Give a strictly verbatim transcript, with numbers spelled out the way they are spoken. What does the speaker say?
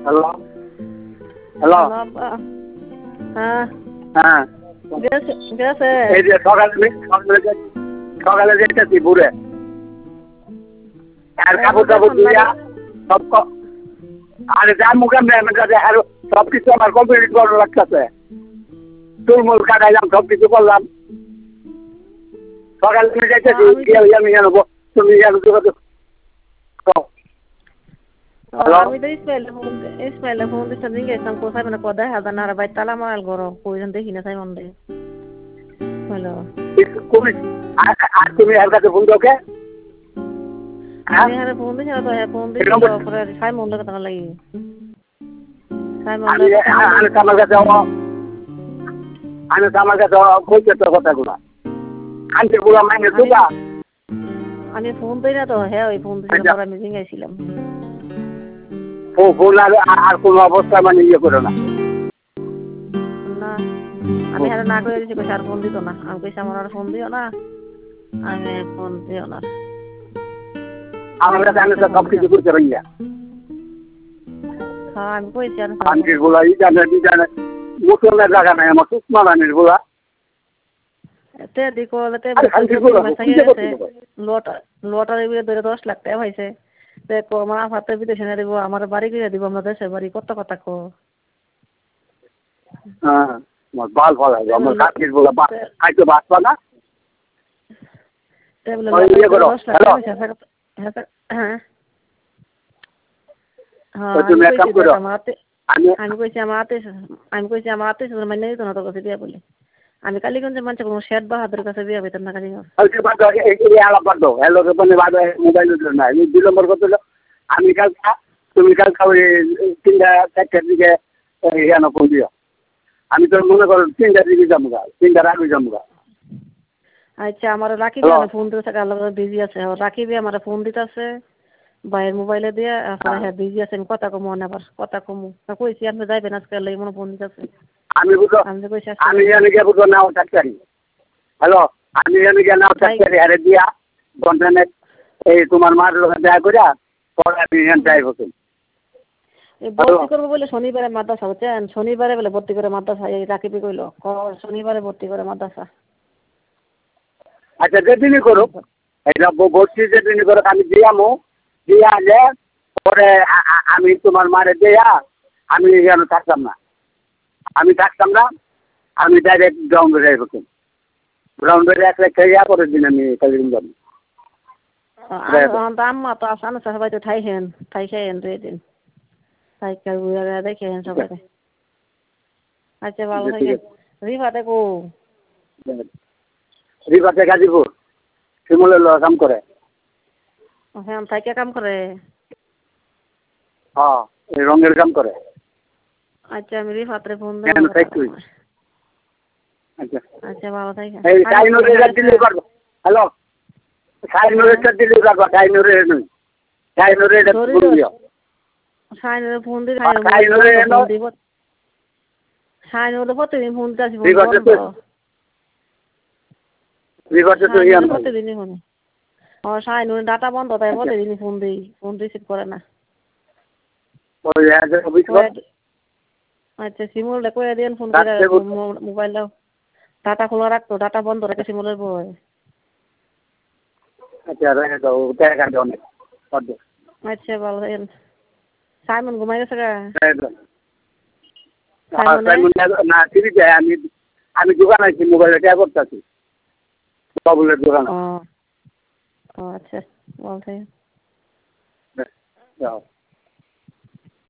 hello hello হ্যাঁ হ্যাঁ গেছে গেছে এই যে সকালে সকালে সকালে যেতেছি ঘুরে আর কাপড় টাপড় ধুইয়া সব আরে যা মুখে মেয়ের কাছে আর সব কিছু আমার কমপ্লিট করা লাগতেছে চুলমুল কাটাইলাম সব কিছু করলাম সকালে তুমি যাইতেছি গিয়ে আমি জানবো তুমি জানো আমি তো ইসমাইলে ফোন ইসমাইলে ফোন দিচ্ছি দিন গেছিলাম কোথায় মানে কোথায় হাজার নারা বাই তালা মারাল গরম কইজন দেখি না তাই মন দেয় হ্যালো আর তুমি আর কাছে ফোন দাও কে আমি হারে ফোন দিছি না তো হ্যাঁ ফোন দিছি পরে সাই মন লাগে তালা লাগি সাই মন আমি আমি আমার কাছে আমি আমার কাছে কইতে তো কথাগুলো আনতে গুলো মাইনে দুবা আমি ফোন দিই না তো হ্যাঁ ওই ফোন দিছি পরে আমি জিং আইছিলাম ও ফোন আর আর কোনো অবস্থা মানে ইয়ে করো না না আমি হারে না করে দিছি কই আর ফোন দিত না আমি কইছি আমার আর ফোন দিও না আমি ফোন দিও না আমার কাছে আমি সব কিছু করতে পারি না হ্যাঁ আমি কইছি আর আনতে গুলো ই জানে ই জানে মুসলের জায়গা নাই আমার সুষমা রানীর গুলা তে দিকো তে লট লটারি বিয়ে ধরে দশ লাখ টাকা হয়েছে তে মা ভাতে বিদেশে না দিব আমার বাড়ি কিনে দিব আমরা দেশে বাড়ি কত কথা কো হ্যাঁ আমার বাল ফল আছে আমার কাকির বলা খাইতে বাঁচবা না তে বলে দশ লাখ টাকা হয়েছে হ্যাঁ তুমি এক কাম করো আমি আমি কইছি আমার আতে আমি কইছি আমার আতে মানে দিত না তোর কাছে দিয়া বলে আমি কালীগঞ্জের মানুষ কোনো শেঠ বাহাদুর কাছে বিয়া হইতাম না কালীগঞ্জ আজকে বাদ এই আলাপ বাদ দাও হ্যালো মানে বাদ মোবাইল দিল না এই দুই নম্বর কথা হলো আমি কালকা তুমি কালকা ওই তিনটা চারটার দিকে এখানে ফোন দিও আমি তো মনে করো তিনটার দিকে যাবো গা তিনটার আগে যাবো গা আচ্ছা আমার রাকিবি আমার ফোন দিতেছে আল্লাহ বিজি আছে রাকিবি আমার ফোন দিতেছে ভাইয়ের মোবাইলে দিয়ে আপনার হ্যাঁ বিজি আছে আমি কথা কমু আবার কথা কমু কইছি আপনি যাইবেন আজকে আল্লাহ মনে ফোন দিতেছে আমি বুঝো আমি জানি গিয়ে বুঝো নাও চাকরি হ্যালো আমি জানি গিয়ে নাও চাকরি হারে দিয়া বন্ধনে এই তোমার মার লোক দেখা করিয়া পরে আমি এখান যাইব ভর্তি করবো বলে শনিবারে মাদ্রাসা বুঝছেন শনিবারে বলে ভর্তি করে মাদ্রাসা এই রাকিবি কইল শনিবারে ভর্তি করে মাদ্রাসা আচ্ছা যেদিনই করো এটা ভর্তি যেদিনই করো আমি দিয়ামো দিয়া আনলে পরে আমি তোমার মারে দেয়া আমি এখানে থাকতাম না আমি থাকতাম না আমি ডাইরেক্ট গ্রাউন্ডে যাই হতাম গ্রাউন্ডে এক লাখ খাইয়া পরের দিন আমি কালিগঞ্জ যাবো আম্মা তো আসানো সবাই তো ঠাই হেন ঠাই খাই হেন দুই দিন ঠাই খাই দেখে হেন সবাই আচ্ছা ভালো থাকেন রিফাতে কো রিফাতে গাজীপুর শিমুলের লোক কাম করে হ্যাঁ থাইকে কাম করে হ্যাঁ এই রঙের কাম করে আচ্ছা আমি রিফাতে ফোন দেব আচ্ছা আচ্ছা ভালো থাকেন এই সাইনুরে দিলে করব হ্যালো সাইনুরে দিলে করব সাইনুরে নই সাইনুরে ফোন দিও সাইনুরে ফোন দিই সাইনুরে এলো সাইনুরে প্রতিদিন ফোন দিতে আসি রিভার্সে তো ইয়ান প্রতিদিনই ফোন ও সাইনুরে ডাটা বন্ধ তাই প্রতিদিনই ফোন দিই ফোন রিসিভ করে না ওই আগে আচ্ছা শিমুলটা কয়ে দেন ফোন করে মোবাইল দাও ডাটা খোলা রাখতো ডাটা বন্ধ রেখে শিমুলের বই আচ্ছা রেখে দাও টাকা দাও অনেক আচ্ছা ভালো থাকেন সাইমন ঘুমাই গেছে গা সাইমন না ঠিক আছে আমি আমি দোকান আছি মোবাইলে টাকা করতেছি বাবুলের দোকান ও আচ্ছা ভালো থাকেন